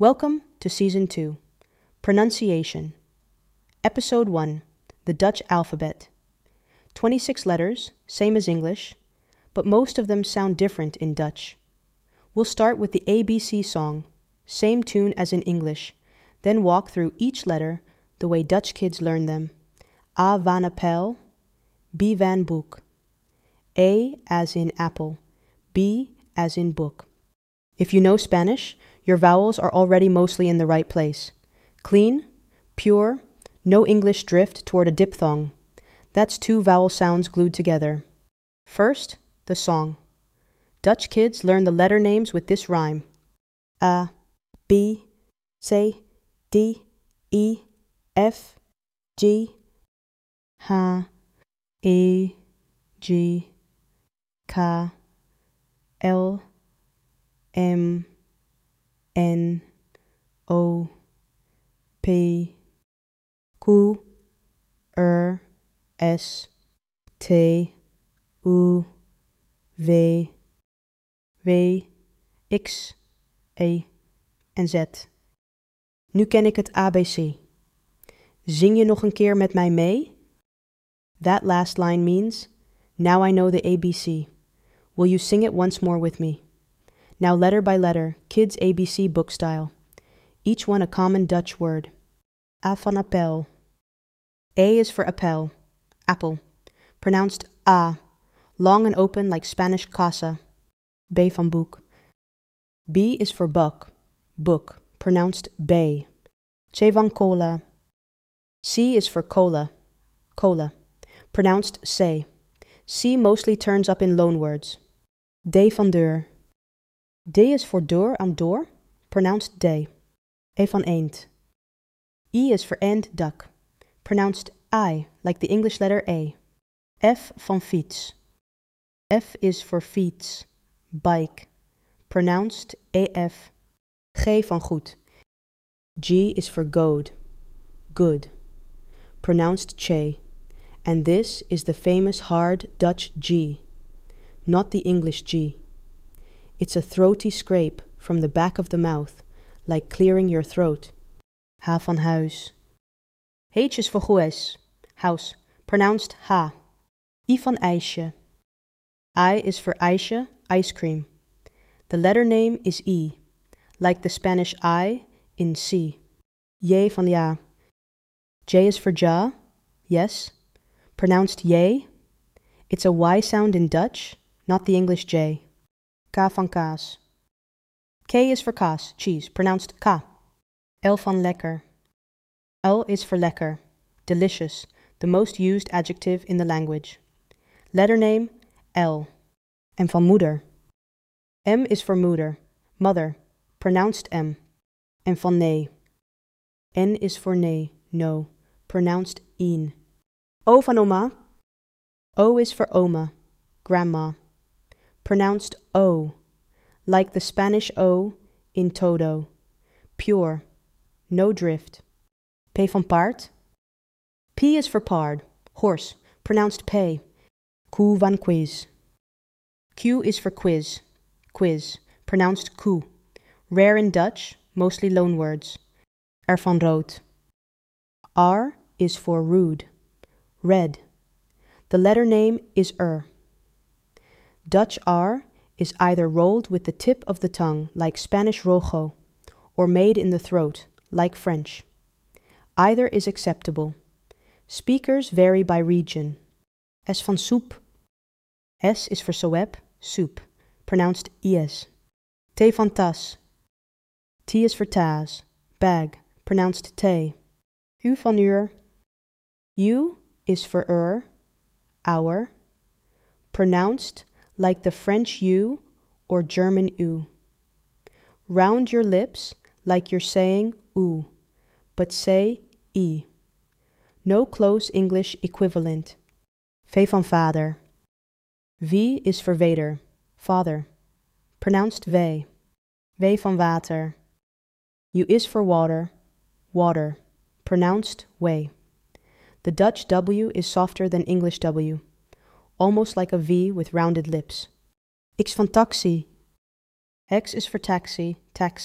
Welcome to Season 2, Pronunciation. Episode 1, The Dutch Alphabet. 26 letters, same as English, but most of them sound different in Dutch. We'll start with the ABC song, same tune as in English, then walk through each letter the way Dutch kids learn them. A van appel, B van boek. A as in apple, B as in book. If you know Spanish, your vowels are already mostly in the right place. Clean, pure, no English drift toward a diphthong. That's two vowel sounds glued together. First, the song. Dutch kids learn the letter names with this rhyme. A, B, C, D, E, F, G, H, E, G, K, L, M, N, O, P, Q, R, S, T, U, V, W, X, E en Z. Nu ken ik het ABC. Zing je nog een keer met mij mee? That last line means, now I know the ABC. Will you sing it once more with me? Now letter by letter, kids' ABC book style. Each one a common Dutch word. A van appel. A is for appel, apple. Pronounced A, long and open like Spanish casa. B van boek. B is for buck, book. Pronounced B. C van cola. C is for cola, cola. Pronounced C. C mostly turns up in loanwords. D van deur. D is for deur and door, pronounced D. E van eend. E is for end, duck, pronounced I, like the English letter A. F van fiets. F is for fiets, bike, pronounced AF. G van goed. G is for goad, good, pronounced che. And this is the famous hard Dutch G, not the English G. It's a throaty scrape from the back of the mouth, like clearing your throat. H van huis. H is for huis, house, pronounced ha. I van ijsje. I is for ijsje, ice cream. The letter name is I, like the Spanish I in C. J van ja. J is for ja, yes, pronounced J. It's a Y sound in Dutch, not the English J. K van kaas. K is for kaas, cheese, pronounced K. L van lekker. L is for lekker, delicious, the most used adjective in the language. Letter name, L. M van moeder. M is for moeder, mother, pronounced M. En van nee. N is for nee, no, pronounced in. O van oma. O is for oma, grandma, pronounced O, like the Spanish O in todo, pure, no drift. P van paard. P is for paard, horse, pronounced P. Q van quiz. Q is for quiz, quiz, pronounced Q. Rare in Dutch, mostly loanwords. R van rood. R is for rude, red. The letter name is Dutch R is either rolled with the tip of the tongue, like Spanish rojo, or made in the throat, like French. Either is acceptable. Speakers vary by region. S van soep. S is for soep, soup, pronounced is. T van tas. T is for tas, bag, pronounced T. U van uur. U is for our, pronounced like the French U or German U. Round your lips like you're saying oo, but say I. No close English equivalent. V van vader. V is for vader, father, pronounced V. W van water. U is for water, water, pronounced way. The Dutch W is softer than English W, almost like a V with rounded lips. X van taxi. X is for taxi, taxi,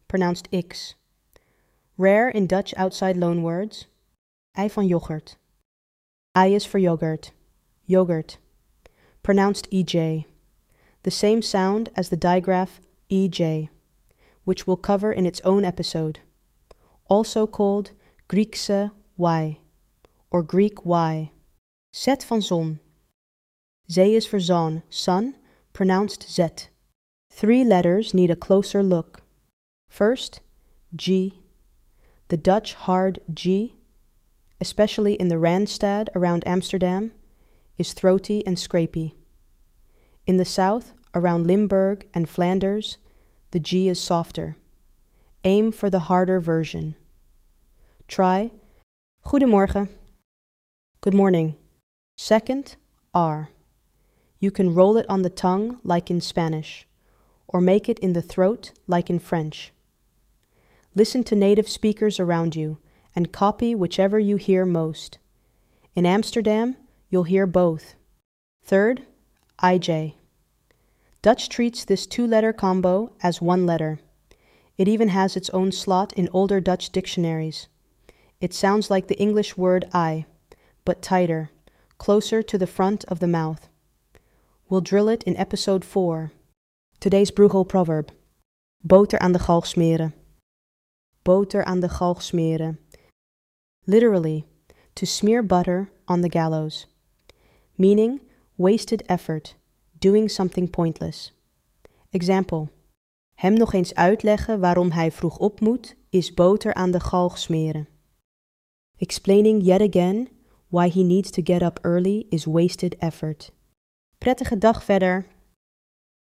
pronounced X. Rare in Dutch outside loanwords. Ei van yoghurt. I is for yogurt. Yogurt. Pronounced EJ. The same sound as the digraph EJ, which we'll cover in its own episode. Also called Griekse Y, or Greek Y. Z van zon. Zee is for zon, sun, pronounced Z. 3 letters need a closer look. First, G. The Dutch hard G, especially in the Randstad around Amsterdam, is throaty and scrapey. In the south, around Limburg and Flanders, the G is softer. Aim for the harder version. Try Goedemorgen. Good morning. Second, R. You can roll it on the tongue like in Spanish, or make it in the throat like in French. Listen to native speakers around you and copy whichever you hear most. In Amsterdam, you'll hear both. Third, IJ. Dutch treats this 2-letter combo as 1 letter. It even has its own slot in older Dutch dictionaries. It sounds like the English word I, but tighter, closer to the front of the mouth. We'll drill it in episode 4. Today's Bruegel proverb. Boter aan de galg smeren. Boter aan de galg smeren. Literally, to smear butter on the gallows. Meaning, wasted effort, doing something pointless. Example. Hem nog eens uitleggen waarom hij vroeg op moet, is boter aan de galg smeren. Explaining yet again why he needs to get up early is wasted effort. Prettige dag verder!